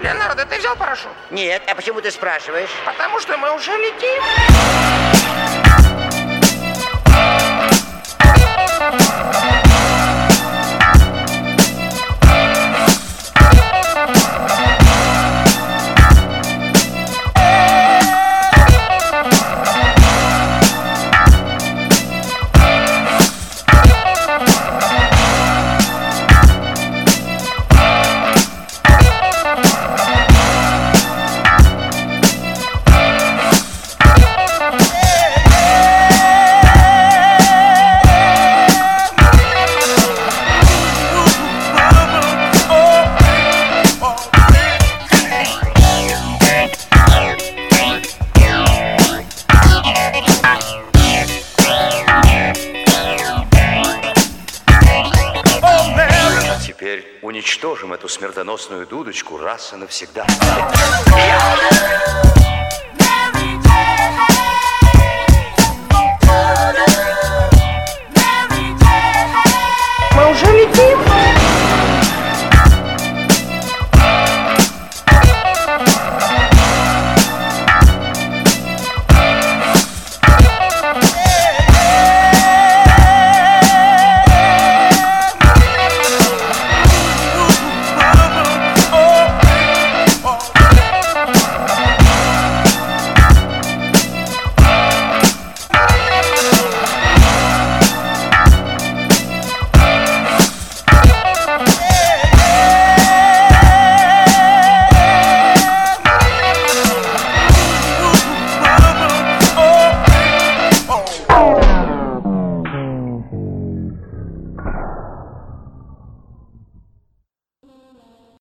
Леонардо, ты взял парашют? Нет, а почему ты спрашиваешь? Потому что мы уже летим. Теперь уничтожим эту смертоносную дудочку раз и навсегда.